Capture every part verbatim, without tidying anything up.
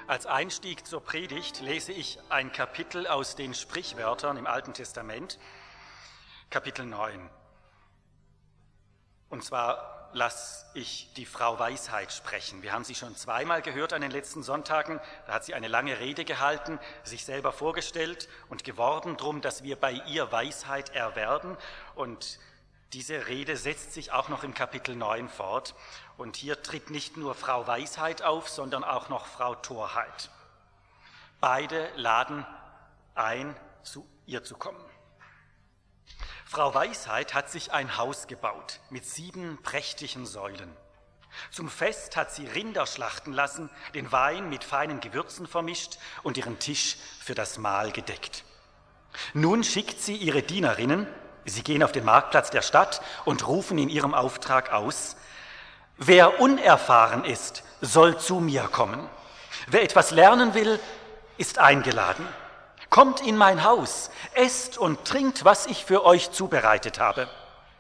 Als Einstieg zur Predigt lese ich ein Kapitel aus den Sprichwörtern im Alten Testament, Kapitel neun. Und zwar lasse ich die Frau Weisheit sprechen. Wir haben sie schon zweimal gehört an den letzten Sonntagen. Da hat sie eine lange Rede gehalten, sich selber vorgestellt und geworben darum, dass wir bei ihr Weisheit erwerben. Und diese Rede setzt sich auch noch im Kapitel neun fort. Und hier tritt nicht nur Frau Weisheit auf, sondern auch noch Frau Torheit. Beide laden ein, zu ihr zu kommen. Frau Weisheit hat sich ein Haus gebaut mit sieben prächtigen Säulen. Zum Fest hat sie Rinder schlachten lassen, den Wein mit feinen Gewürzen vermischt und ihren Tisch für das Mahl gedeckt. Nun schickt sie ihre Dienerinnen, sie gehen auf den Marktplatz der Stadt und rufen in ihrem Auftrag aus: Wer unerfahren ist, soll zu mir kommen. Wer etwas lernen will, ist eingeladen. Kommt in mein Haus, esst und trinkt, was ich für euch zubereitet habe.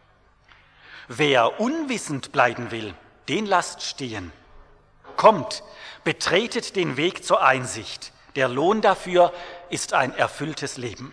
Wer unwissend bleiben will, den lasst stehen. Kommt, betretet den Weg zur Einsicht. Der Lohn dafür ist ein erfülltes Leben.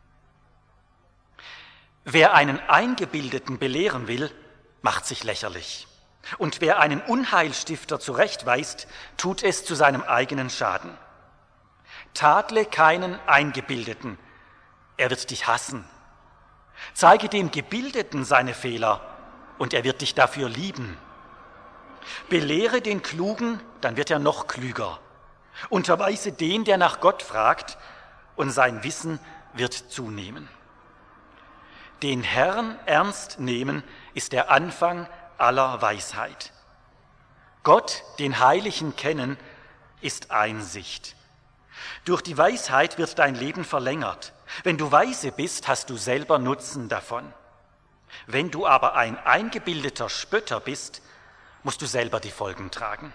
Wer einen Eingebildeten belehren will, macht sich lächerlich. Und wer einen Unheilstifter zurechtweist, tut es zu seinem eigenen Schaden. Tadle keinen Eingebildeten, er wird dich hassen. Zeige dem Gebildeten seine Fehler, und er wird dich dafür lieben. Belehre den Klugen, dann wird er noch klüger. Unterweise den, der nach Gott fragt, und sein Wissen wird zunehmen. Den Herrn ernst nehmen ist der Anfang aller Weisheit. Gott, den Heiligen kennen, ist Einsicht. Durch die Weisheit wird dein Leben verlängert. Wenn du weise bist, hast du selber Nutzen davon. Wenn du aber ein eingebildeter Spötter bist, musst du selber die Folgen tragen.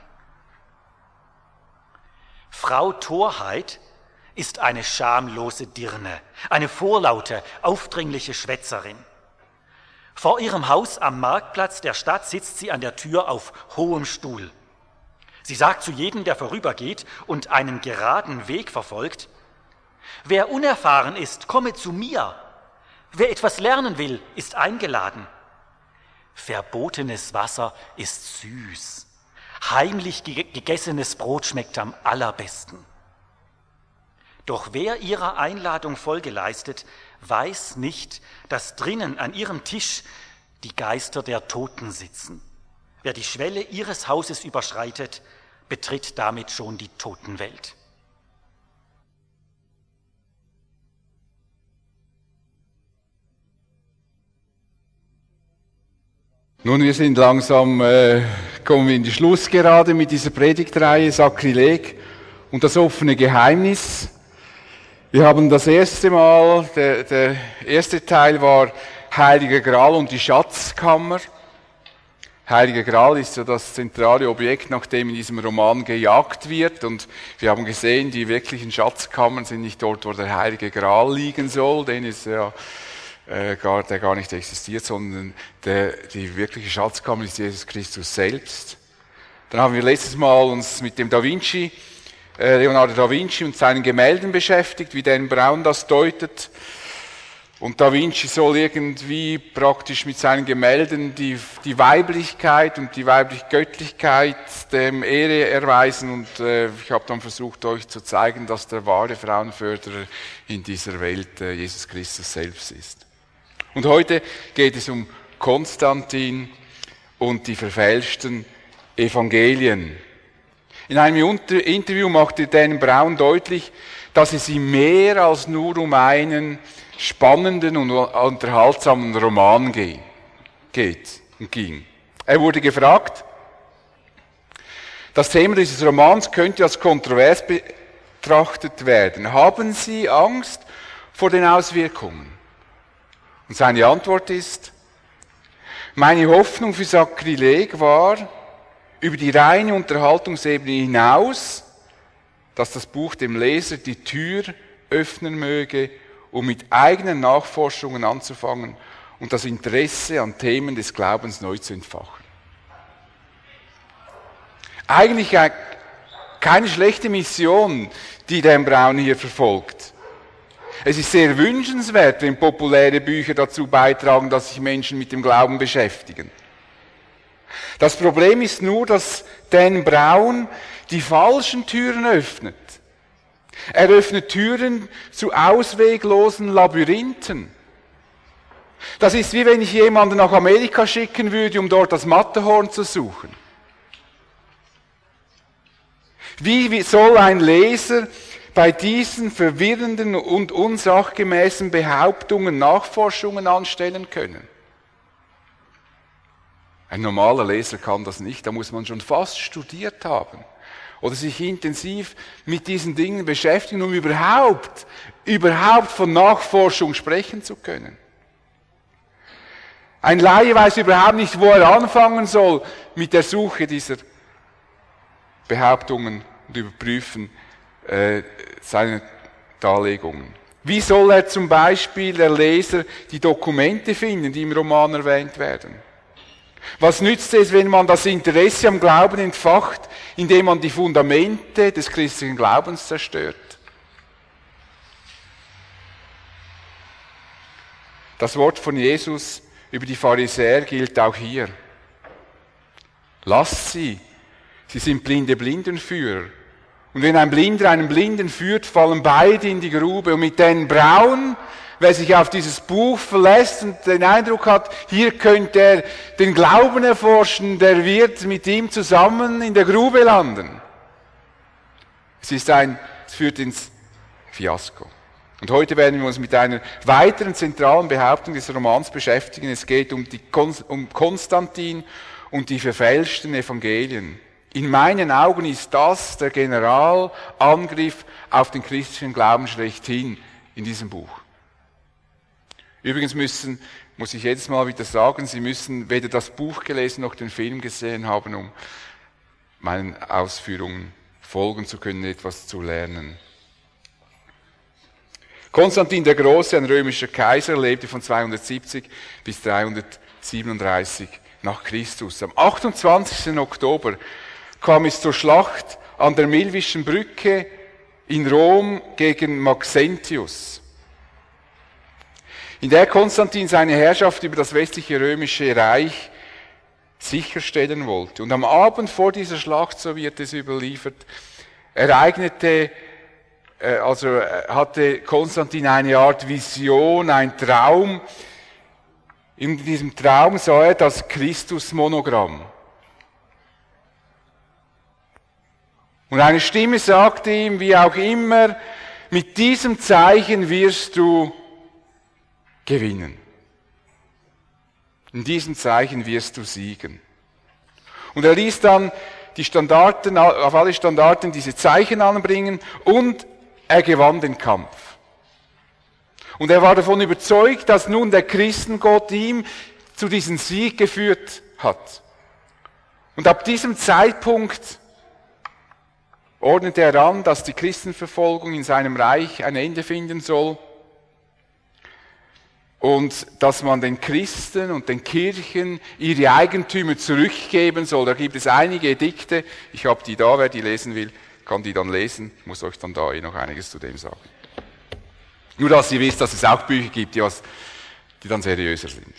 Frau Torheit ist eine schamlose Dirne, eine vorlaute, aufdringliche Schwätzerin. Vor ihrem Haus am Marktplatz der Stadt sitzt sie an der Tür auf hohem Stuhl. Sie sagt zu jedem, der vorübergeht und einen geraden Weg verfolgt: Wer unerfahren ist, komme zu mir. Wer etwas lernen will, ist eingeladen. Verbotenes Wasser ist süß. Heimlich gegessenes Brot schmeckt am allerbesten. Doch wer ihrer Einladung Folge leistet, weiß nicht, dass drinnen an ihrem Tisch die Geister der Toten sitzen. Wer die Schwelle ihres Hauses überschreitet, betritt damit schon die Totenwelt. Nun, wir sind langsam, äh, kommen wir in die Schlussgerade mit dieser Predigtreihe Sakrileg und das offene Geheimnis. Wir haben das erste Mal, der, der erste Teil war Heiliger Gral und die Schatzkammer. Heiliger Gral ist ja das zentrale Objekt, nach dem in diesem Roman gejagt wird. Und wir haben gesehen, die wirklichen Schatzkammern sind nicht dort, wo der Heilige Gral liegen soll, den ist ja äh, gar, der gar nicht existiert, sondern der, die wirkliche Schatzkammer ist Jesus Christus selbst. Dann haben wir letztes Mal uns mit dem Da Vinci, äh, Leonardo da Vinci und seinen Gemälden beschäftigt, wie Dan Brown das deutet. Und Da Vinci soll irgendwie praktisch mit seinen Gemälden die, die Weiblichkeit und die weibliche Göttlichkeit dem Ehre erweisen. Und äh, ich habe dann versucht, euch zu zeigen, dass der wahre Frauenförderer in dieser Welt äh, Jesus Christus selbst ist. Und heute geht es um Konstantin und die verfälschten Evangelien. In einem Interview machte Dan Brown deutlich, dass es ihm mehr als nur um einen spannenden und unterhaltsamen Roman geht und ging. Er wurde gefragt, das Thema dieses Romans könnte als kontrovers betrachtet werden. Haben Sie Angst vor den Auswirkungen? Und seine Antwort ist: Meine Hoffnung für Sakrileg war, über die reine Unterhaltungsebene hinaus, dass das Buch dem Leser die Tür öffnen möge, um mit eigenen Nachforschungen anzufangen und das Interesse an Themen des Glaubens neu zu entfachen. Eigentlich keine schlechte Mission, die Dan Brown hier verfolgt. Es ist sehr wünschenswert, wenn populäre Bücher dazu beitragen, dass sich Menschen mit dem Glauben beschäftigen. Das Problem ist nur, dass Dan Brown die falschen Türen öffnet. Er öffnet Türen zu ausweglosen Labyrinthen. Das ist wie wenn ich jemanden nach Amerika schicken würde, um dort das Matterhorn zu suchen. Wie soll ein Leser bei diesen verwirrenden und unsachgemäßen Behauptungen Nachforschungen anstellen können? Ein normaler Leser kann das nicht, da muss man schon fast studiert haben oder sich intensiv mit diesen Dingen beschäftigen, um überhaupt, überhaupt von Nachforschung sprechen zu können. Ein Laie weiß überhaupt nicht, wo er anfangen soll mit der Suche dieser Behauptungen und Überprüfen äh, seiner Darlegungen. Wie soll er zum Beispiel, der Leser, die Dokumente finden, die im Roman erwähnt werden? Was nützt es, wenn man das Interesse am Glauben entfacht, indem man die Fundamente des christlichen Glaubens zerstört? Das Wort von Jesus über die Pharisäer gilt auch hier. Lasst sie, sie sind blinde Blindenführer. Und wenn ein Blinder einen Blinden führt, fallen beide in die Grube. Und mit Dan Brown, wer sich auf dieses Buch verlässt und den Eindruck hat, hier könnte er den Glauben erforschen, der wird mit ihm zusammen in der Grube landen. Es ist ein, es führt ins Fiasko. Und heute werden wir uns mit einer weiteren zentralen Behauptung des Romans beschäftigen. Es geht um, die, um Konstantin und die verfälschten Evangelien. In meinen Augen ist das der Generalangriff auf den christlichen Glauben schlechthin in diesem Buch. Übrigens müssen, muss ich jedes Mal wieder sagen, Sie müssen weder das Buch gelesen noch den Film gesehen haben, um meinen Ausführungen folgen zu können, etwas zu lernen. Konstantin der Große, ein römischer Kaiser, lebte von zweihundertsiebzig bis dreihundertsiebenunddreißig nach Christus. Am achtundzwanzigsten Oktober kam es zur Schlacht an der Milvischen Brücke in Rom gegen Maxentius, in der Konstantin seine Herrschaft über das westliche römische Reich sicherstellen wollte. Und am Abend vor dieser Schlacht, so wird es überliefert, ereignete Also hatte Konstantin eine Art Vision, ein Traum. In diesem Traum sah er das Christus-Monogramm. Und eine Stimme sagte ihm, wie auch immer, mit diesem Zeichen wirst du gewinnen. In diesem Zeichen wirst du siegen. Und er ließ dann die Standarten, auf alle Standarten diese Zeichen anbringen und er gewann den Kampf. Und er war davon überzeugt, dass nun der Christengott ihm zu diesem Sieg geführt hat. Und ab diesem Zeitpunkt ordnete er an, dass die Christenverfolgung in seinem Reich ein Ende finden soll und dass man den Christen und den Kirchen ihre Eigentümer zurückgeben soll. Da gibt es einige Edikte, ich habe die da, wer die lesen will, kann die dann lesen. Ich muss euch dann da eh noch einiges zu dem sagen. Nur, dass ihr wisst, dass es auch Bücher gibt, die, was, die dann seriöser sind.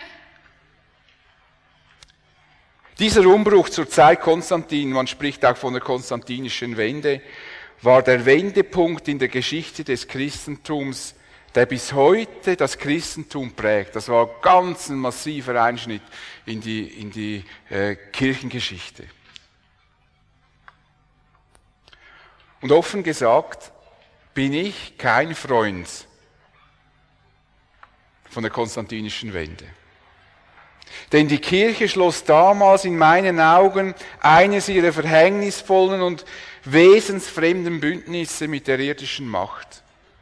Dieser Umbruch zur Zeit Konstantin, man spricht auch von der konstantinischen Wende, war der Wendepunkt in der Geschichte des Christentums, der bis heute das Christentum prägt. Das war ganz ein massiver Einschnitt in die, in die äh, Kirchengeschichte. Und offen gesagt bin ich kein Freund von der konstantinischen Wende. Denn die Kirche schloss damals in meinen Augen eines ihrer verhängnisvollen und wesensfremden Bündnisse mit der irdischen Macht.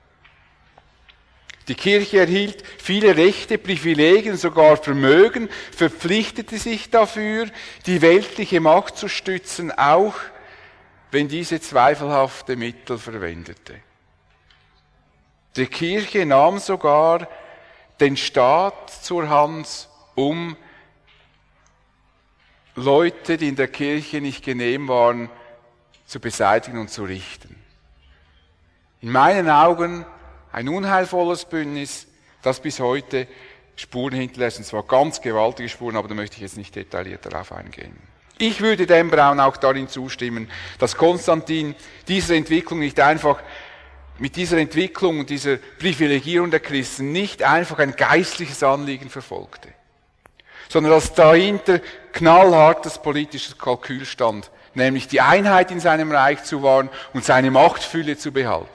Die Kirche erhielt viele Rechte, Privilegien, sogar Vermögen, verpflichtete sich dafür, die weltliche Macht zu stützen, auch wenn diese zweifelhafte Mittel verwendete. Die Kirche nahm sogar den Staat zur Hand, um Leute, die in der Kirche nicht genehm waren, zu beseitigen und zu richten. In meinen Augen ein unheilvolles Bündnis, das bis heute Spuren hinterlässt, und zwar ganz gewaltige Spuren, aber da möchte ich jetzt nicht detailliert darauf eingehen. Ich würde Dan Brown auch darin zustimmen, dass Konstantin diese Entwicklung nicht einfach, mit dieser Entwicklung und dieser Privilegierung der Christen nicht einfach ein geistliches Anliegen verfolgte, sondern dass dahinter knallhartes politisches Kalkül stand, nämlich die Einheit in seinem Reich zu wahren und seine Machtfülle zu behalten.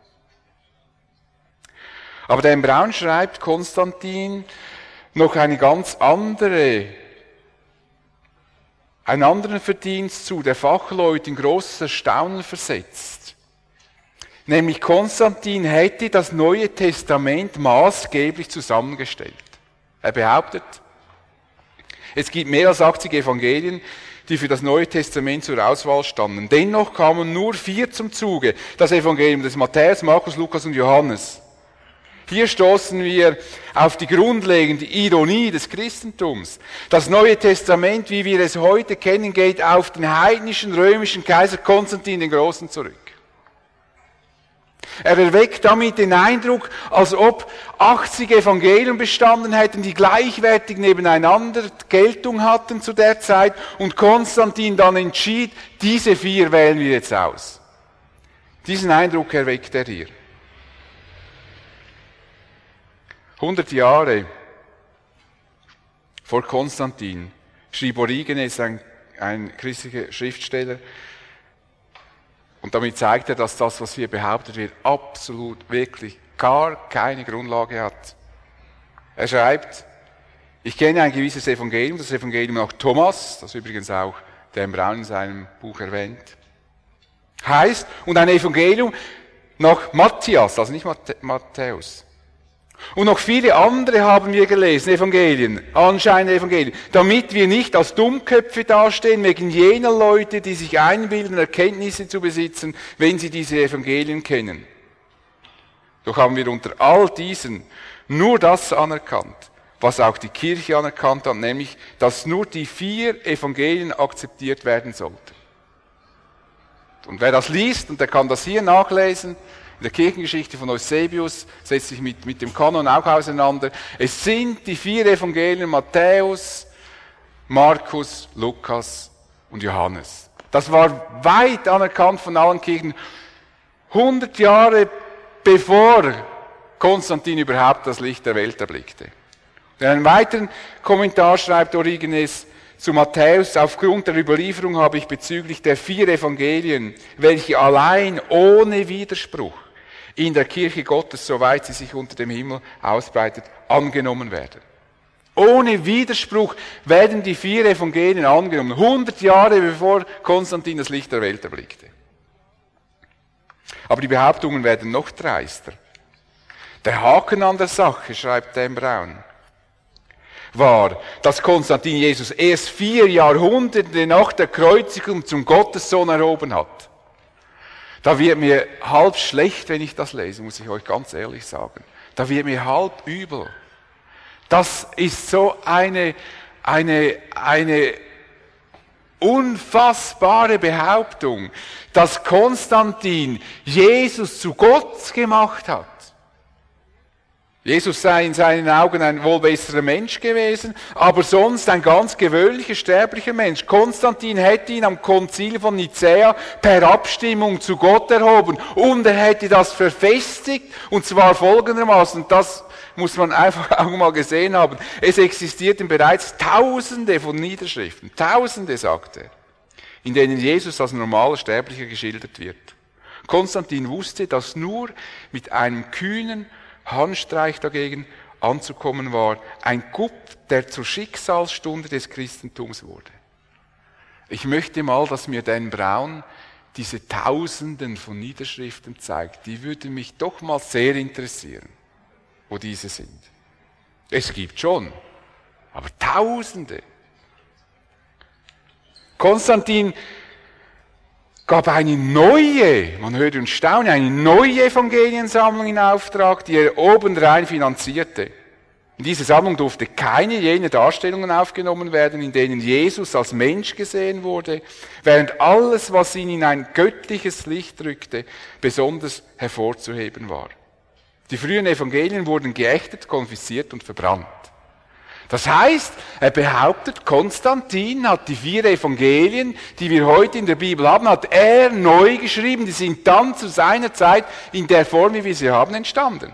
Aber Dan Brown schreibt Konstantin noch eine ganz andere, einen anderen Verdienst zu, der Fachleute in großes Erstaunen versetzt. Nämlich Konstantin hätte das Neue Testament maßgeblich zusammengestellt. Er behauptet, es gibt mehr als achtzig Evangelien, die für das Neue Testament zur Auswahl standen. Dennoch kamen nur vier zum Zuge. Das Evangelium des Matthäus, Markus, Lukas und Johannes. Hier stoßen wir auf die grundlegende Ironie des Christentums. Das Neue Testament, wie wir es heute kennen, geht auf den heidnischen römischen Kaiser Konstantin den Großen zurück. Er erweckt damit den Eindruck, als ob achtzig Evangelien bestanden hätten, die gleichwertig nebeneinander Geltung hatten zu der Zeit, und Konstantin dann entschied, diese vier wählen wir jetzt aus. Diesen Eindruck erweckt er hier. hundert Jahre vor Konstantin schrieb Origenes, ein, ein christlicher Schriftsteller, und damit zeigt er, dass das, was hier behauptet wird, absolut, wirklich gar keine Grundlage hat. Er schreibt, ich kenne ein gewisses Evangelium, das Evangelium nach Thomas, das übrigens auch Dan Brown in seinem Buch erwähnt, heißt, und ein Evangelium nach Matthias, also nicht Matthäus. Und noch viele andere haben wir gelesen, Evangelien, anscheinende Evangelien, damit wir nicht als Dummköpfe dastehen, wegen jener Leute, die sich einbilden, Erkenntnisse zu besitzen, wenn sie diese Evangelien kennen. Doch haben wir unter all diesen nur das anerkannt, was auch die Kirche anerkannt hat, nämlich, dass nur die vier Evangelien akzeptiert werden sollten. Und wer das liest, und der kann das hier nachlesen, in der Kirchengeschichte von Eusebius, setzt sich mit, mit dem Kanon auch auseinander. Es sind die vier Evangelien Matthäus, Markus, Lukas und Johannes. Das war weit anerkannt von allen Kirchen, hundert Jahre bevor Konstantin überhaupt das Licht der Welt erblickte. In einem weiteren Kommentar schreibt Origenes zu Matthäus: Aufgrund der Überlieferung habe ich bezüglich der vier Evangelien, welche allein ohne Widerspruch in der Kirche Gottes, soweit sie sich unter dem Himmel ausbreitet, angenommen werden. Ohne Widerspruch werden die vier Evangelien angenommen, hundert Jahre bevor Konstantin das Licht der Welt erblickte. Aber die Behauptungen werden noch dreister. Der Haken an der Sache, schreibt Dan Brown, war, dass Konstantin Jesus erst vier Jahrhunderte nach der Kreuzigung zum Gottessohn erhoben hat. Da wird mir halb schlecht, wenn ich das lese, muss ich euch ganz ehrlich sagen. Da wird mir halb übel. Das ist so eine, eine, eine unfassbare Behauptung, dass Konstantin Jesus zu Gott gemacht hat. Jesus sei in seinen Augen ein wohl besserer Mensch gewesen, aber sonst ein ganz gewöhnlicher, sterblicher Mensch. Konstantin hätte ihn am Konzil von Nicäa per Abstimmung zu Gott erhoben und er hätte das verfestigt, und zwar folgendermaßen, das muss man einfach auch mal gesehen haben. Es existierten bereits Tausende von Niederschriften, Tausende, sagt er, in denen Jesus als normaler Sterblicher geschildert wird. Konstantin wusste, dass nur mit einem kühnen Handstreich dagegen anzukommen war, ein Coup, der zur Schicksalsstunde des Christentums wurde. Ich möchte mal, dass mir Dan Brown diese Tausenden von Niederschriften zeigt. Die würden mich doch mal sehr interessieren, wo diese sind. Es gibt schon, aber Tausende. Konstantin gab eine neue, man hört und staune, eine neue Evangeliensammlung in Auftrag, die er obendrein finanzierte. In diese Sammlung durfte keine jener Darstellungen aufgenommen werden, in denen Jesus als Mensch gesehen wurde, während alles, was ihn in ein göttliches Licht rückte, besonders hervorzuheben war. Die frühen Evangelien wurden geächtet, konfisziert und verbrannt. Das heißt, er behauptet, Konstantin hat die vier Evangelien, die wir heute in der Bibel haben, hat er neu geschrieben. Die sind dann zu seiner Zeit in der Form, wie wir sie haben, entstanden.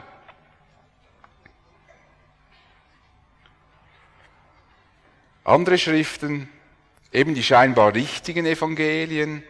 Andere Schriften, eben die scheinbar richtigen Evangelien,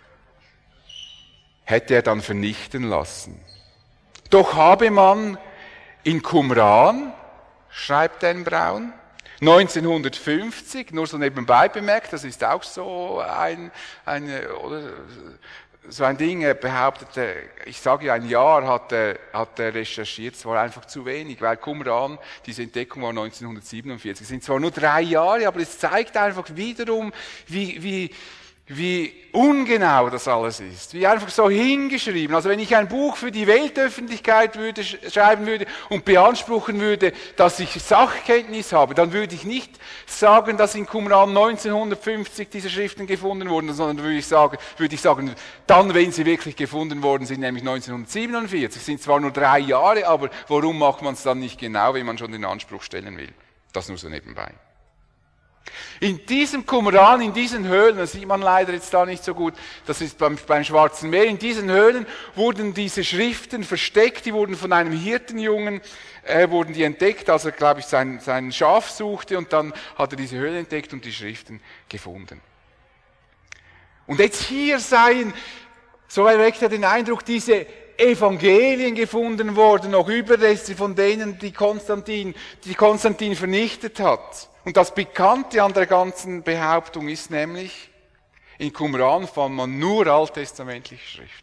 hätte er dann vernichten lassen. Doch habe man in Qumran, schreibt Dan Brown, neunzehnhundertfünfzig, nur so nebenbei bemerkt, das ist auch so ein, eine, oder, so ein Ding, er behauptete, ich sage ja, ein Jahr hat er, hat er recherchiert, es war einfach zu wenig, weil Qumran, diese Entdeckung war neunzehnhundertsiebenundvierzig, es sind zwar nur drei Jahre, aber es zeigt einfach wiederum, wie, wie, wie ungenau das alles ist, wie einfach so hingeschrieben. Also wenn ich ein Buch für die Weltöffentlichkeit würde, schreiben würde und beanspruchen würde, dass ich Sachkenntnis habe, dann würde ich nicht sagen, dass in Qumran neunzehnhundertfünfzig diese Schriften gefunden wurden, sondern würde ich sagen, würde ich sagen, dann, wenn sie wirklich gefunden worden sind, nämlich neunzehnhundertsiebenundvierzig, sind zwar nur drei Jahre, aber warum macht man es dann nicht genau, wenn man schon den Anspruch stellen will? Das nur so nebenbei. In diesem Qumran, in diesen Höhlen, das sieht man leider jetzt da nicht so gut, das ist beim, beim Schwarzen Meer, in diesen Höhlen wurden diese Schriften versteckt, die wurden von einem Hirtenjungen, äh, wurden die entdeckt, als er, glaube ich, sein, sein Schaf suchte und dann hat er diese Höhle entdeckt und die Schriften gefunden. Und jetzt hier seien, so erweckt er den Eindruck, diese Evangelien gefunden worden, noch Überreste von denen, die Konstantin, die Konstantin vernichtet hat. Und das Pikante an der ganzen Behauptung ist nämlich, in Qumran fand man nur alttestamentliche Schriften.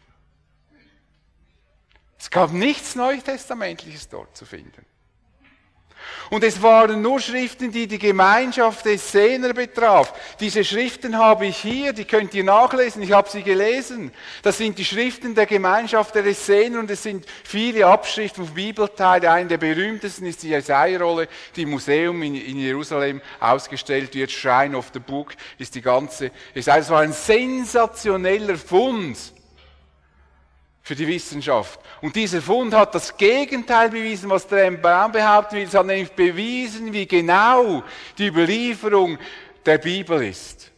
Es gab nichts Neutestamentliches dort zu finden. Und es waren nur Schriften, die die Gemeinschaft der Essener betraf. Diese Schriften habe ich hier, die könnt ihr nachlesen, ich habe sie gelesen. Das sind die Schriften der Gemeinschaft der Essener und es sind viele Abschriften von Bibelteilen. Eine der berühmtesten ist die Jesaja-Rolle, die im Museum in, in Jerusalem ausgestellt wird. Shrine of the Book ist die ganze Jesaja. Es war ein sensationeller Fund für die Wissenschaft. Und dieser Fund hat das Gegenteil bewiesen, was der Brown behaupten will. Es hat nämlich bewiesen, wie genau die Überlieferung der Bibel ist.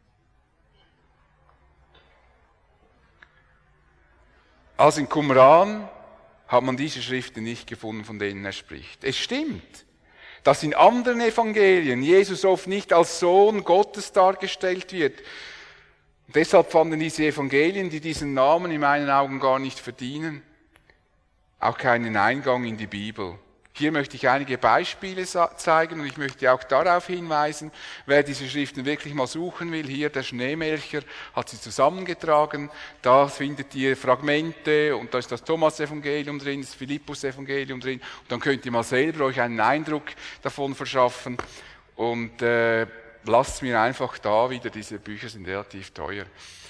Also in Qumran hat man diese Schriften nicht gefunden, von denen er spricht. Es stimmt, dass in anderen Evangelien Jesus oft nicht als Sohn Gottes dargestellt wird. Und deshalb fanden diese Evangelien, die diesen Namen in meinen Augen gar nicht verdienen, auch keinen Eingang in die Bibel. Hier möchte ich einige Beispiele zeigen und ich möchte auch darauf hinweisen, wer diese Schriften wirklich mal suchen will. Hier der Schneemelcher hat sie zusammengetragen. Da findet ihr Fragmente und da ist das Thomas-Evangelium drin, das Philippus-Evangelium drin. Und dann könnt ihr mal selber euch einen Eindruck davon verschaffen. Und äh, lasst mir einfach da wieder, diese Bücher sind relativ teuer.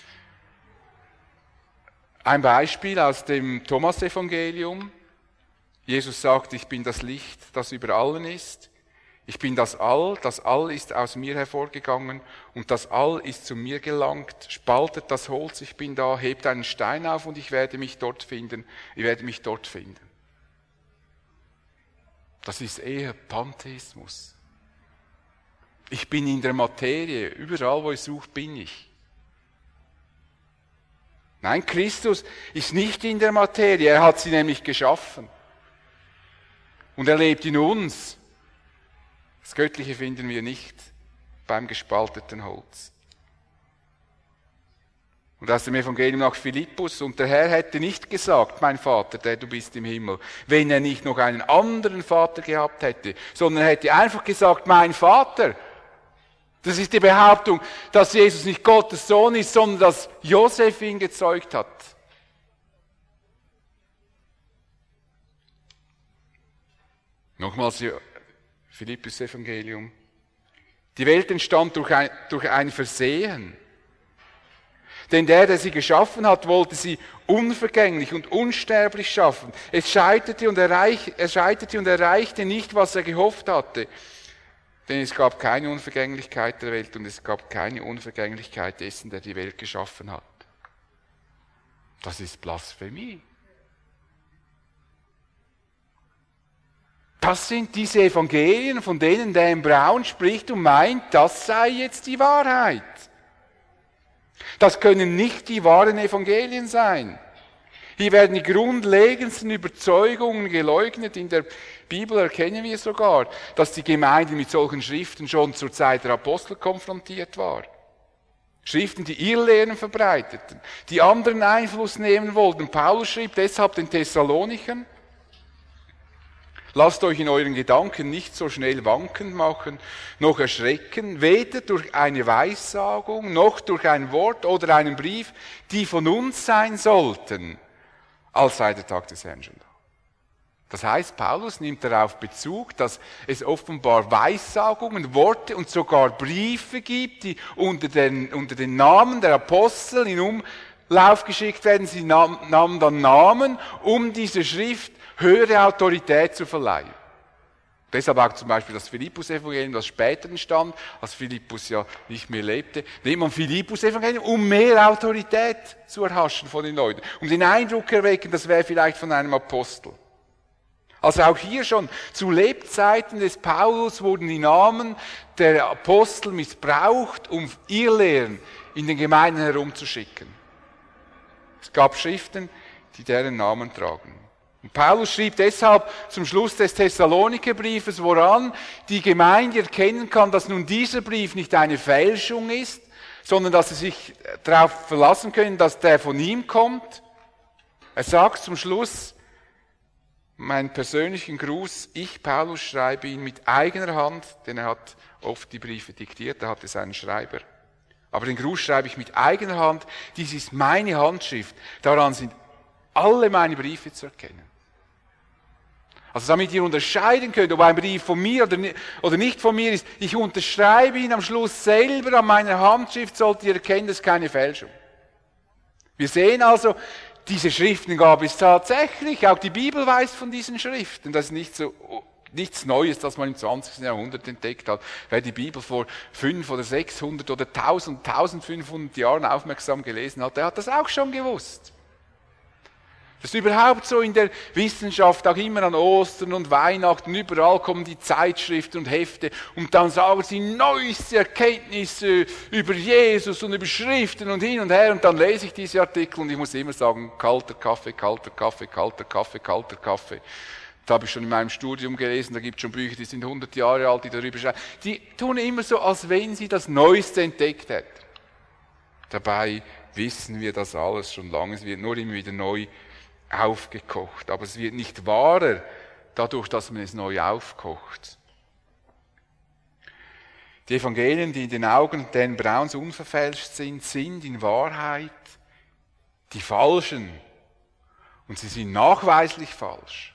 Ein Beispiel aus dem Thomas-Evangelium. Jesus sagt, ich bin das Licht, das über allen ist. Ich bin das All, das All ist aus mir hervorgegangen und das All ist zu mir gelangt. Spaltet das Holz, ich bin da, hebt einen Stein auf und ich werde mich dort finden. Ich werde mich dort finden. Das ist eher Pantheismus. Ich bin in der Materie, überall wo ich suche, bin ich. Nein, Christus ist nicht in der Materie, er hat sie nämlich geschaffen. Und er lebt in uns. Das Göttliche finden wir nicht beim gespalteten Holz. Und aus dem Evangelium nach Philippus, und der Herr hätte nicht gesagt, mein Vater, der du bist im Himmel, wenn er nicht noch einen anderen Vater gehabt hätte, sondern er hätte einfach gesagt, mein Vater. Das ist die Behauptung, dass Jesus nicht Gottes Sohn ist, sondern dass Josef ihn gezeugt hat. Nochmals Philippus Evangelium. Die Welt entstand durch ein, durch ein Versehen. Denn der, der sie geschaffen hat, wollte sie unvergänglich und unsterblich schaffen. Es scheiterte und, erreich, er scheiterte und erreichte nicht, was er gehofft hatte. Denn es gab keine Unvergänglichkeit der Welt und es gab keine Unvergänglichkeit dessen, der die Welt geschaffen hat. Das ist Blasphemie. Das sind diese Evangelien, von denen der in Braun spricht und meint, das sei jetzt die Wahrheit. Das können nicht die wahren Evangelien sein. Hier werden die grundlegendsten Überzeugungen geleugnet. In der Bibel erkennen wir sogar, dass die Gemeinde mit solchen Schriften schon zur Zeit der Apostel konfrontiert war. Schriften, die Irrlehren verbreiteten, die anderen Einfluss nehmen wollten. Paulus schrieb deshalb den Thessalonichern: Lasst euch in euren Gedanken nicht so schnell wankend machen, noch erschrecken, weder durch eine Weissagung, noch durch ein Wort oder einen Brief, die von uns sein sollten, als sei der Tag des Herrn schon da. Das heißt, Paulus nimmt darauf Bezug, dass es offenbar Weissagungen, Worte und sogar Briefe gibt, die unter den, unter den Namen der Apostel in Umlauf geschickt werden. Sie nahmen dann Namen, um diese Schrift höhere Autorität zu verleihen. Deshalb auch zum Beispiel das Philippus-Evangelium, das später entstand, als Philippus ja nicht mehr lebte, nimmt man Philippus-Evangelium, um mehr Autorität zu erhaschen von den Leuten, um den Eindruck erwecken, das wäre vielleicht von einem Apostel. Also auch hier schon zu Lebzeiten des Paulus wurden die Namen der Apostel missbraucht, um Irrlehren in den Gemeinden herumzuschicken. Es gab Schriften, die deren Namen tragen. Und Paulus schrieb deshalb zum Schluss des Thessalonikerbriefes, woran die Gemeinde erkennen kann, dass nun dieser Brief nicht eine Fälschung ist, sondern dass sie sich darauf verlassen können, dass der von ihm kommt. Er sagt zum Schluss, meinen persönlichen Gruß, ich, Paulus, schreibe ihn mit eigener Hand, denn er hat oft die Briefe diktiert, er hatte seinen Schreiber. Aber den Gruß schreibe ich mit eigener Hand, dies ist meine Handschrift, daran sind alle meine Briefe zu erkennen. Also damit ihr unterscheiden könnt, ob ein Brief von mir oder nicht von mir ist, ich unterschreibe ihn am Schluss selber an meiner Handschrift, sollt ihr erkennen, das ist keine Fälschung. Wir sehen also, diese Schriften gab es tatsächlich, auch die Bibel weiß von diesen Schriften. Das ist nicht so, nichts Neues, das man im zwanzigsten Jahrhundert entdeckt hat. Wer die Bibel vor fünf oder sechshundert oder tausend, tausendfünfhundert Jahren aufmerksam gelesen hat, der hat das auch schon gewusst. Das ist überhaupt so in der Wissenschaft, auch immer an Ostern und Weihnachten, überall kommen die Zeitschriften und Hefte und dann sagen sie neueste Erkenntnisse über Jesus und über Schriften und hin und her und dann lese ich diese Artikel und ich muss immer sagen, kalter Kaffee, kalter Kaffee, kalter Kaffee, kalter Kaffee. Das habe ich schon in meinem Studium gelesen, da gibt es schon Bücher, die sind hundert Jahre alt, die darüber schreiben. Die tun immer so, als wenn sie das Neueste entdeckt hätten. Dabei wissen wir das alles schon lange, es wird nur immer wieder neu aufgekocht. Aber es wird nicht wahrer, dadurch, dass man es neu aufkocht. Die Evangelien, die in den Augen Dan Browns unverfälscht sind, sind in Wahrheit die falschen. Und sie sind nachweislich falsch.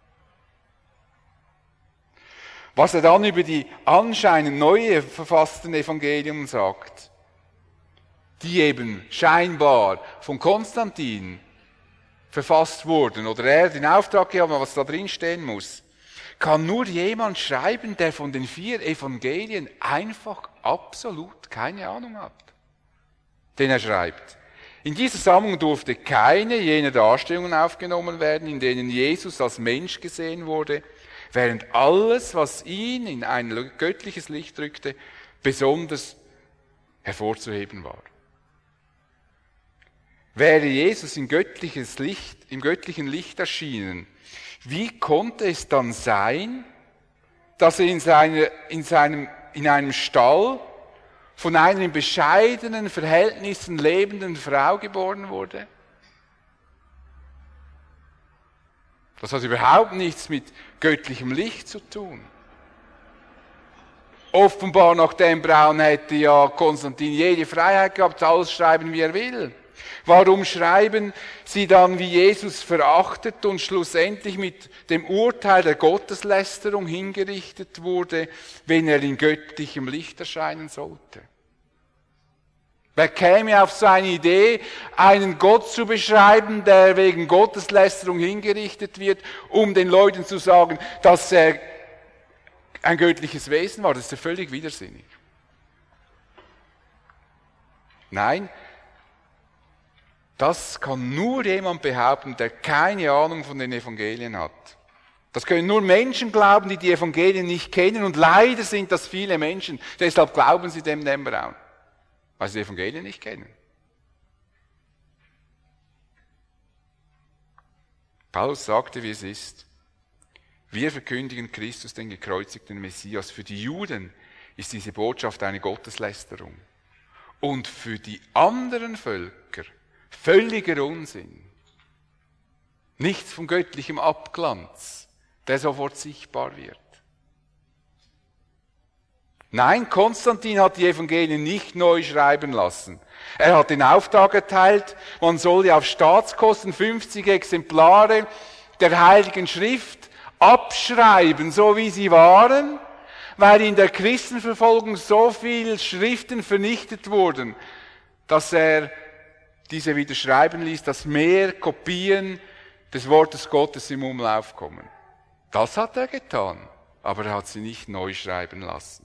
Was er dann über die anscheinend neue verfassten Evangelien sagt, die eben scheinbar von Konstantin verfasst wurden oder er den Auftrag gehabt hat, was da drin stehen muss, kann nur jemand schreiben, der von den vier Evangelien einfach absolut keine Ahnung hat. Denn er schreibt, in dieser Sammlung durfte keine jener Darstellungen aufgenommen werden, in denen Jesus als Mensch gesehen wurde, während alles, was ihn in ein göttliches Licht rückte, besonders hervorzuheben war. Wäre Jesus in göttliches Licht, im göttlichen Licht erschienen, wie konnte es dann sein, dass er in, seine, in, seinem, in einem Stall von einer in bescheidenen Verhältnissen lebenden Frau geboren wurde? Das hat überhaupt nichts mit göttlichem Licht zu tun. Offenbar nach Dan Brown hätte ja Konstantin jede Freiheit gehabt, alles schreiben, wie er will. Warum schreiben sie dann, wie Jesus verachtet und schlussendlich mit dem Urteil der Gotteslästerung hingerichtet wurde, wenn er in göttlichem Licht erscheinen sollte? Wer käme auf so eine Idee, einen Gott zu beschreiben, der wegen Gotteslästerung hingerichtet wird, um den Leuten zu sagen, dass er ein göttliches Wesen war? Das ist ja völlig widersinnig. Nein, das kann nur jemand behaupten, der keine Ahnung von den Evangelien hat. Das können nur Menschen glauben, die die Evangelien nicht kennen, und leider sind das viele Menschen. Deshalb glauben sie dem Dan Brown, weil sie die Evangelien nicht kennen. Paulus sagte, wie es ist. Wir verkündigen Christus, den gekreuzigten Messias. Für die Juden ist diese Botschaft eine Gotteslästerung. Und für die anderen Völker völliger Unsinn. Nichts von göttlichem Abglanz, der sofort sichtbar wird. Nein, Konstantin hat die Evangelien nicht neu schreiben lassen. Er hat den Auftrag erteilt, man solle auf Staatskosten fünfzig Exemplare der Heiligen Schrift abschreiben, so wie sie waren, weil in der Christenverfolgung so viele Schriften vernichtet wurden, dass er diese wieder schreiben ließ, dass mehr Kopien des Wortes Gottes im Umlauf kommen. Das hat er getan, aber er hat sie nicht neu schreiben lassen.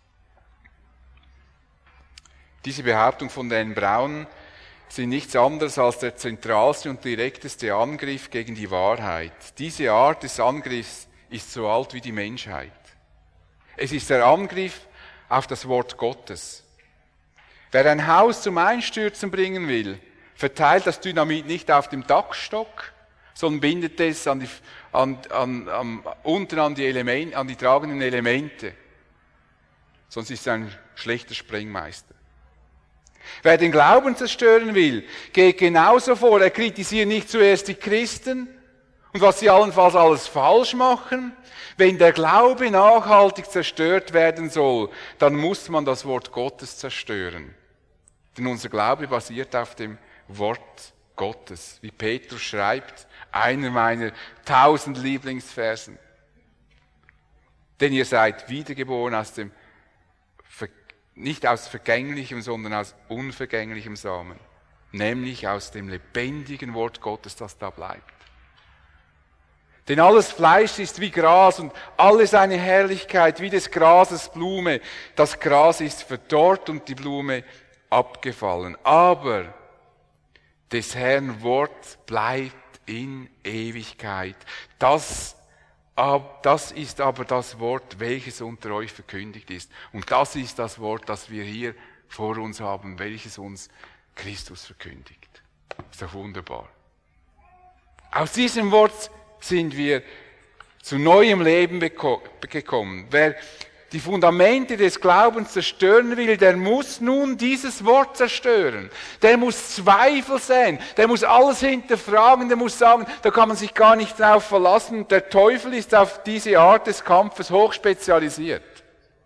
Diese Behauptung von Dan Brown sind nichts anderes als der zentralste und direkteste Angriff gegen die Wahrheit. Diese Art des Angriffs ist so alt wie die Menschheit. Es ist der Angriff auf das Wort Gottes. Wer ein Haus zum Einstürzen bringen will, verteilt das Dynamit nicht auf dem Dachstock, sondern bindet es an die, an, an, an, unten an die, Elemente, an die tragenden Elemente. Sonst ist er ein schlechter Sprengmeister. Wer den Glauben zerstören will, geht genauso vor. Er kritisiert nicht zuerst die Christen und was sie allenfalls alles falsch machen. Wenn der Glaube nachhaltig zerstört werden soll, dann muss man das Wort Gottes zerstören. Denn unser Glaube basiert auf dem Wort Gottes. Wie Petrus schreibt, einer meiner tausend Lieblingsversen. Denn ihr seid wiedergeboren aus dem, nicht aus vergänglichem, sondern aus unvergänglichem Samen. Nämlich aus dem lebendigen Wort Gottes, das da bleibt. Denn alles Fleisch ist wie Gras und alle seine Herrlichkeit wie des Grases Blume. Das Gras ist verdorrt und die Blume abgefallen. Aber des Herrn Wort bleibt in Ewigkeit. Das, das ist aber das Wort, welches unter euch verkündigt ist. Und das ist das Wort, das wir hier vor uns haben, welches uns Christus verkündigt. Ist doch wunderbar. Aus diesem Wort sind wir zu neuem Leben gekommen. Wer die Fundamente des Glaubens zerstören will, der muss nun dieses Wort zerstören. Der muss Zweifel sehen, der muss alles hinterfragen, der muss sagen, da kann man sich gar nicht drauf verlassen. Der Teufel ist auf diese Art des Kampfes hoch spezialisiert.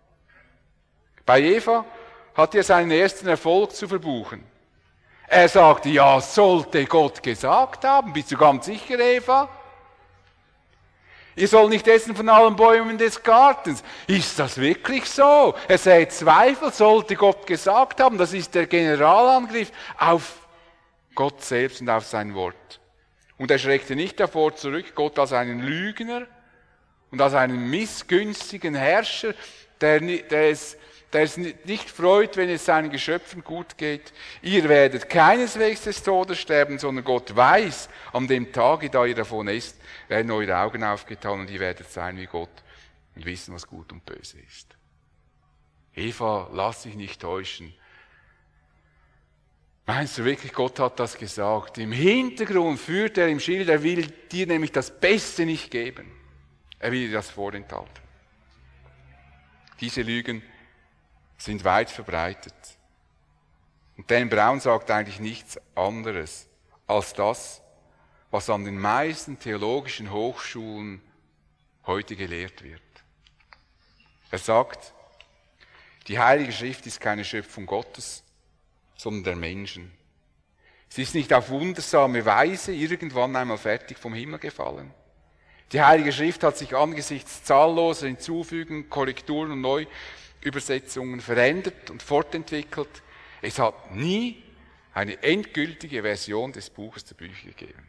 Bei Eva hat er seinen ersten Erfolg zu verbuchen. Er sagte, ja, sollte Gott gesagt haben. Bist du ganz sicher, Eva? Ihr sollt nicht essen von allen Bäumen des Gartens. Ist das wirklich so? Er sät Zweifel, sollte Gott gesagt haben. Das ist der Generalangriff auf Gott selbst und auf sein Wort. Und er schreckte nicht davor zurück, Gott als einen Lügner und als einen missgünstigen Herrscher, der, der, es, der es nicht freut, wenn es seinen Geschöpfen gut geht. Ihr werdet keineswegs des Todes sterben, sondern Gott weiß, an dem Tage, da ihr davon esst, werden eure Augen aufgetan und ihr werdet sein wie Gott und wissen, was gut und böse ist. Eva, lass dich nicht täuschen. Meinst du wirklich, Gott hat das gesagt? Im Hintergrund führt er im Schild, er will dir nämlich das Beste nicht geben. Er will dir das vorenthalten. Diese Lügen sind weit verbreitet. Und Dan Brown sagt eigentlich nichts anderes als das, was an den meisten theologischen Hochschulen heute gelehrt wird. Er sagt, die Heilige Schrift ist keine Schöpfung Gottes, sondern der Menschen. Sie ist nicht auf wundersame Weise irgendwann einmal fertig vom Himmel gefallen. Die Heilige Schrift hat sich angesichts zahlloser Hinzufügungen, Korrekturen und Neuübersetzungen verändert und fortentwickelt. Es hat nie eine endgültige Version des Buches der Bücher gegeben.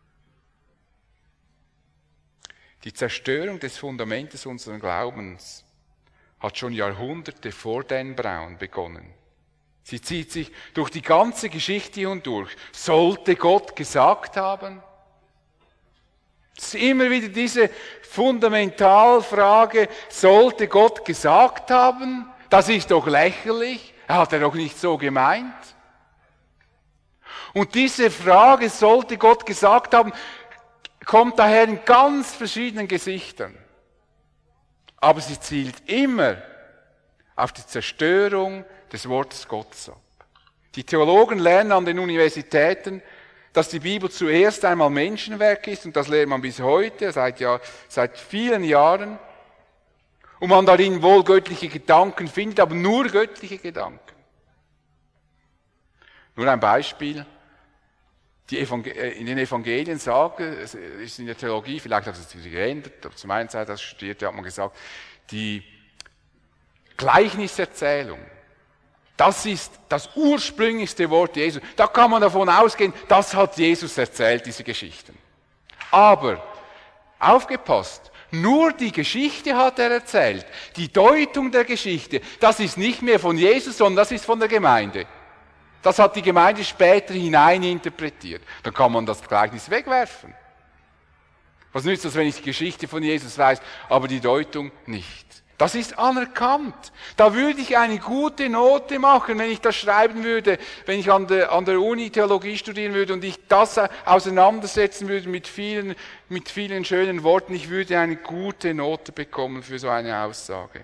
Die Zerstörung des Fundamentes unseres Glaubens hat schon Jahrhunderte vor Dan Brown begonnen. Sie zieht sich durch die ganze Geschichte hindurch. Sollte Gott gesagt haben? Es ist immer wieder diese Fundamentalfrage, sollte Gott gesagt haben? Das ist doch lächerlich. Er hat er doch nicht so gemeint. Und diese Frage, sollte Gott gesagt haben, kommt daher in ganz verschiedenen Gesichtern. Aber sie zielt immer auf die Zerstörung des Wortes Gottes ab. Die Theologen lernen an den Universitäten, dass die Bibel zuerst einmal Menschenwerk ist, und das lernt man bis heute, seit, ja, seit vielen Jahren, und man darin wohl göttliche Gedanken findet, aber nur göttliche Gedanken. Nur ein Beispiel. Die Evangel- in den Evangelien sagen, es ist in der Theologie, vielleicht hat es sich geändert, aber zu meiner Zeit, als ich studierte, hat man gesagt, die Gleichniserzählung, das ist das ursprünglichste Wort Jesu. Da kann man davon ausgehen, das hat Jesus erzählt, diese Geschichten. Aber, aufgepasst, nur die Geschichte hat er erzählt. Die Deutung der Geschichte, das ist nicht mehr von Jesus, sondern das ist von der Gemeinde. Das hat die Gemeinde später hineininterpretiert. Dann kann man das Gleichnis wegwerfen. Was nützt das, wenn ich die Geschichte von Jesus weiß, aber die Deutung nicht? Das ist anerkannt. Da würde ich eine gute Note machen, wenn ich das schreiben würde, wenn ich an der, an der Uni Theologie studieren würde und ich das auseinandersetzen würde mit vielen, mit vielen schönen Worten. Ich würde eine gute Note bekommen für so eine Aussage.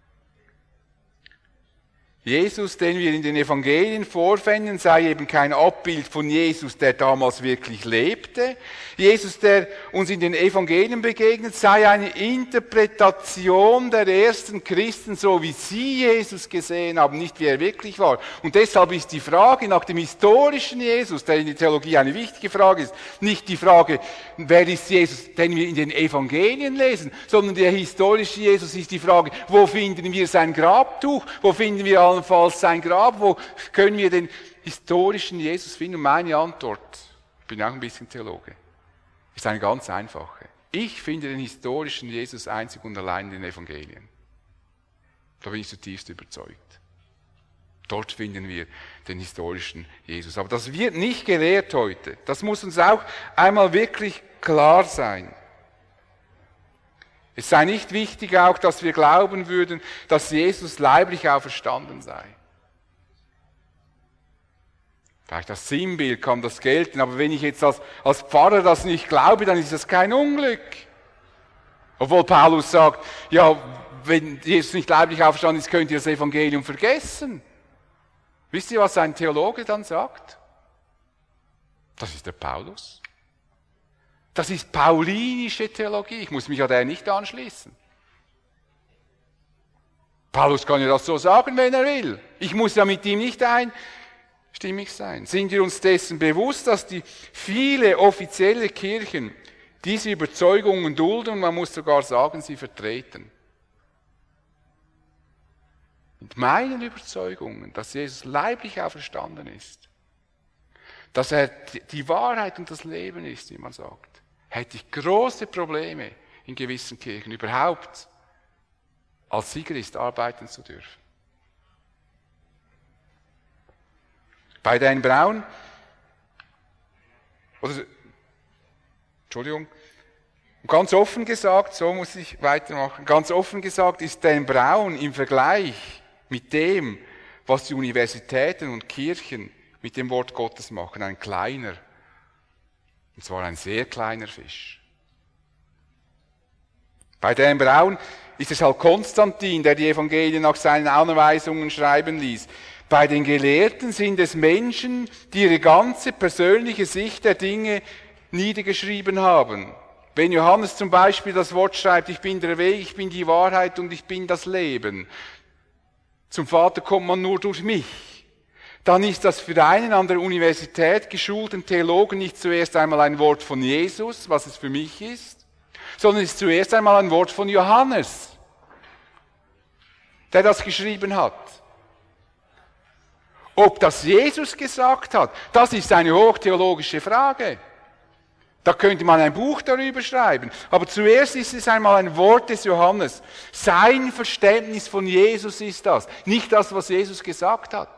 Jesus, den wir in den Evangelien vorfinden, sei eben kein Abbild von Jesus, der damals wirklich lebte. Jesus, der uns in den Evangelien begegnet, sei eine Interpretation der ersten Christen, so wie sie Jesus gesehen haben, nicht wie er wirklich war. Und deshalb ist die Frage nach dem historischen Jesus, der in der Theologie eine wichtige Frage ist, nicht die Frage, wer ist Jesus, den wir in den Evangelien lesen, sondern der historische Jesus ist die Frage, wo finden wir sein Grabtuch, wo finden wir allenfalls sein Grab, wo können wir den historischen Jesus finden? Und meine Antwort, ich bin auch ein bisschen Theologe, ist eine ganz einfache. Ich finde den historischen Jesus einzig und allein in den Evangelien. Da bin ich zutiefst überzeugt. Dort finden wir den historischen Jesus. Aber das wird nicht gelehrt heute. Das muss uns auch einmal wirklich klar sein. Es sei nicht wichtig auch, dass wir glauben würden, dass Jesus leiblich auferstanden sei. Vielleicht als Sinnbild kann das gelten, aber wenn ich jetzt als, als Pfarrer das nicht glaube, dann ist das kein Unglück. Obwohl Paulus sagt, ja, wenn Jesus nicht leiblich auferstanden ist, könnt ihr das Evangelium vergessen. Wisst ihr, was ein Theologe dann sagt? Das ist der Paulus. Das ist paulinische Theologie. Ich muss mich an der nicht anschließen. Paulus kann ja das so sagen, wenn er will. Ich muss ja mit ihm nicht einstimmig sein. Sind wir uns dessen bewusst, dass die viele offizielle Kirchen diese Überzeugungen dulden und man muss sogar sagen, sie vertreten? Mit meinen Überzeugungen, dass Jesus leiblich auferstanden ist, dass er die Wahrheit und das Leben ist, wie man sagt, hätte ich große Probleme in gewissen Kirchen überhaupt als Sigrist arbeiten zu dürfen. Bei Dan Brown, oder, Entschuldigung, ganz offen gesagt, so muss ich weitermachen, ganz offen gesagt ist Dan Brown im Vergleich mit dem, was die Universitäten und Kirchen mit dem Wort Gottes machen, ein kleiner, und zwar ein sehr kleiner Fisch. Bei Dan Brown ist es halt Konstantin, der die Evangelien nach seinen Anweisungen schreiben ließ. Bei den Gelehrten sind es Menschen, die ihre ganze persönliche Sicht der Dinge niedergeschrieben haben. Wenn Johannes zum Beispiel das Wort schreibt, ich bin der Weg, ich bin die Wahrheit und ich bin das Leben. Zum Vater kommt man nur durch mich. Dann ist das für einen an der Universität geschulten Theologen nicht zuerst einmal ein Wort von Jesus, was es für mich ist, sondern es ist zuerst einmal ein Wort von Johannes, der das geschrieben hat. Ob das Jesus gesagt hat, das ist eine hochtheologische Frage. Da könnte man ein Buch darüber schreiben. Aber zuerst ist es einmal ein Wort des Johannes. Sein Verständnis von Jesus ist das, nicht das, was Jesus gesagt hat.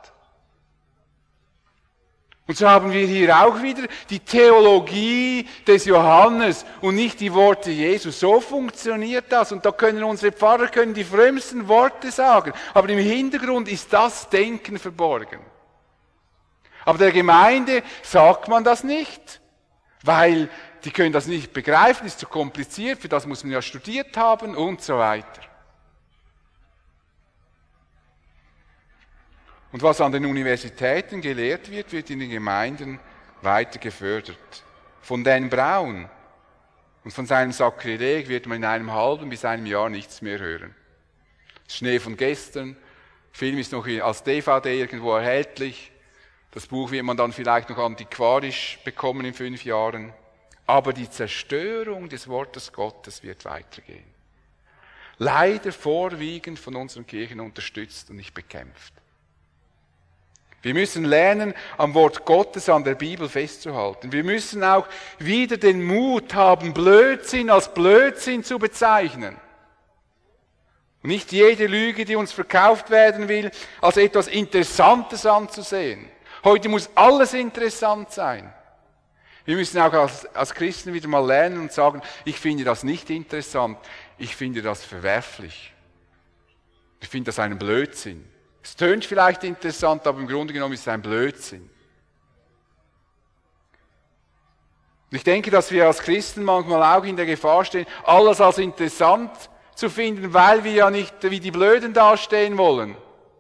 Und so haben wir hier auch wieder die Theologie des Johannes und nicht die Worte Jesu. So funktioniert das. Und da können unsere Pfarrer können die frömmsten Worte sagen. Aber im Hintergrund ist das Denken verborgen. Aber der Gemeinde sagt man das nicht, weil die können das nicht begreifen, ist zu kompliziert, für das muss man ja studiert haben und so weiter. Und was an den Universitäten gelehrt wird, wird in den Gemeinden weiter gefördert. Von Dan Brown und von seinem Sakrileg wird man in einem halben bis einem Jahr nichts mehr hören. Schnee von gestern, Film ist noch als D V D irgendwo erhältlich, das Buch wird man dann vielleicht noch antiquarisch bekommen in fünf Jahren, aber die Zerstörung des Wortes Gottes wird weitergehen. Leider vorwiegend von unseren Kirchen unterstützt und nicht bekämpft. Wir müssen lernen, am Wort Gottes, an der Bibel festzuhalten. Wir müssen auch wieder den Mut haben, Blödsinn als Blödsinn zu bezeichnen. Und nicht jede Lüge, die uns verkauft werden will, als etwas Interessantes anzusehen. Heute muss alles interessant sein. Wir müssen auch als, als Christen wieder mal lernen und sagen, ich finde das nicht interessant, ich finde das verwerflich. Ich finde das einen Blödsinn. Es tönt vielleicht interessant, aber im Grunde genommen ist es ein Blödsinn. Und ich denke, dass wir als Christen manchmal auch in der Gefahr stehen, alles als interessant zu finden, weil wir ja nicht wie die Blöden dastehen wollen.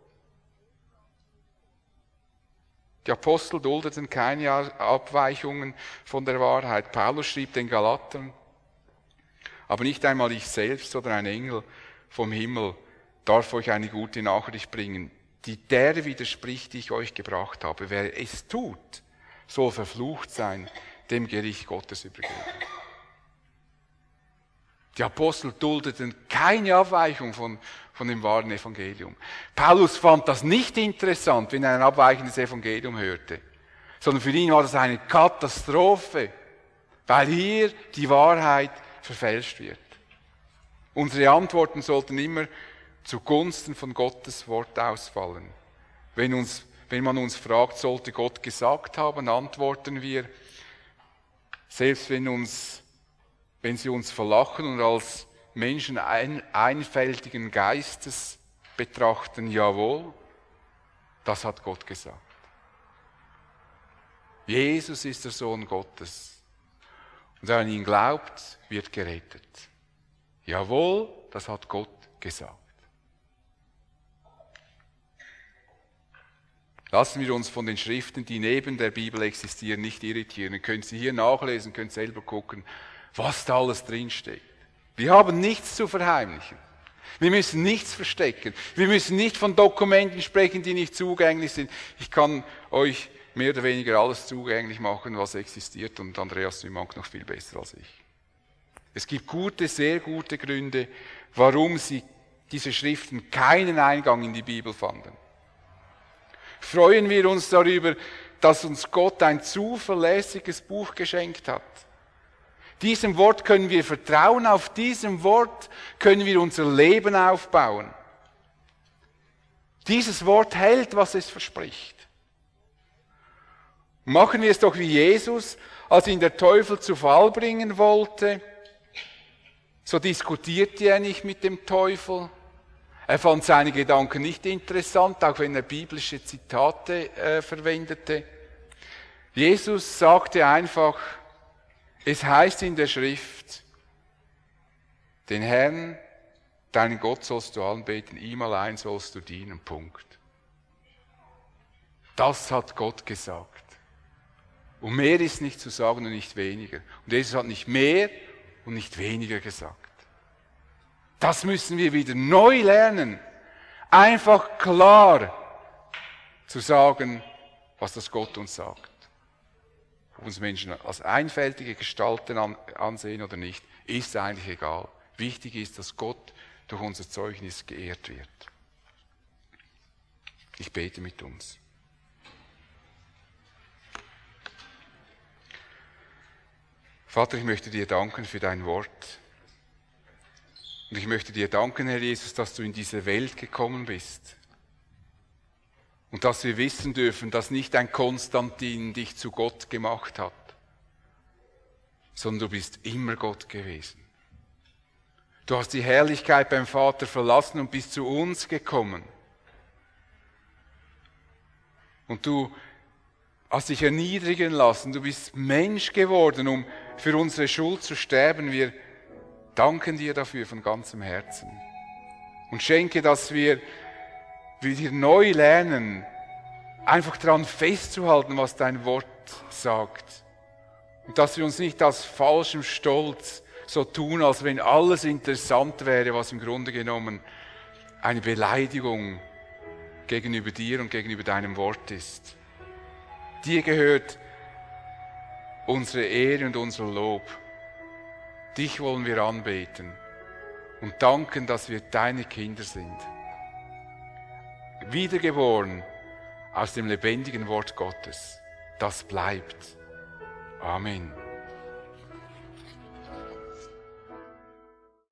Die Apostel duldeten keine Abweichungen von der Wahrheit. Paulus schrieb den Galatern, aber nicht einmal ich selbst oder ein Engel vom Himmel darf euch eine gute Nachricht bringen, die der widerspricht, die ich euch gebracht habe. Wer es tut, soll verflucht sein, dem Gericht Gottes übergeben. Die Apostel duldeten keine Abweichung von, von dem wahren Evangelium. Paulus fand das nicht interessant, wenn er ein abweichendes Evangelium hörte, sondern für ihn war das eine Katastrophe, weil hier die Wahrheit verfälscht wird. Unsere Antworten sollten immer zugunsten von Gottes Wort ausfallen. Wenn, uns, wenn man uns fragt, sollte Gott gesagt haben, antworten wir, selbst wenn, uns, wenn sie uns verlachen und als Menschen ein, einfältigen Geistes betrachten, jawohl, das hat Gott gesagt. Jesus ist der Sohn Gottes. Und wer an ihn glaubt, wird gerettet. Jawohl, das hat Gott gesagt. Lassen wir uns von den Schriften, die neben der Bibel existieren, nicht irritieren. Ihr könnt sie hier nachlesen, könnt selber gucken, was da alles drinsteht. Wir haben nichts zu verheimlichen. Wir müssen nichts verstecken. Wir müssen nicht von Dokumenten sprechen, die nicht zugänglich sind. Ich kann euch mehr oder weniger alles zugänglich machen, was existiert, und Andreas Sümank noch viel besser als ich. Es gibt gute, sehr gute Gründe, warum sie, diese Schriften keinen Eingang in die Bibel fanden. Freuen wir uns darüber, dass uns Gott ein zuverlässiges Buch geschenkt hat. Diesem Wort können wir vertrauen, auf diesem Wort können wir unser Leben aufbauen. Dieses Wort hält, was es verspricht. Machen wir es doch wie Jesus, als ihn der Teufel zu Fall bringen wollte. So diskutierte er nicht mit dem Teufel. Er fand seine Gedanken nicht interessant, auch wenn er biblische Zitate äh, verwendete. Jesus sagte einfach, es heißt in der Schrift, den Herrn, deinen Gott sollst du anbeten, ihm allein sollst du dienen, Punkt. Das hat Gott gesagt. Und mehr ist nicht zu sagen und nicht weniger. Und Jesus hat nicht mehr und nicht weniger gesagt. Das müssen wir wieder neu lernen. Einfach klar zu sagen, was das Gott uns sagt. Ob uns Menschen als einfältige Gestalten ansehen oder nicht, ist eigentlich egal. Wichtig ist, dass Gott durch unser Zeugnis geehrt wird. Ich bete mit uns. Vater, ich möchte dir danken für dein Wort. Und ich möchte dir danken, Herr Jesus, dass du in diese Welt gekommen bist. Und dass wir wissen dürfen, dass nicht ein Konstantin dich zu Gott gemacht hat, sondern du bist immer Gott gewesen. Du hast die Herrlichkeit beim Vater verlassen und bist zu uns gekommen. Und du hast dich erniedrigen lassen, du bist Mensch geworden, um für unsere Schuld zu sterben. Wir danken dir dafür von ganzem Herzen. Und schenke, dass wir wieder neu lernen, einfach daran festzuhalten, was dein Wort sagt. Und dass wir uns nicht aus falschem Stolz so tun, als wenn alles interessant wäre, was im Grunde genommen eine Beleidigung gegenüber dir und gegenüber deinem Wort ist. Dir gehört unsere Ehre und unser Lob. Dich wollen wir anbeten und danken, dass wir deine Kinder sind. Wiedergeboren aus dem lebendigen Wort Gottes. Das bleibt. Amen.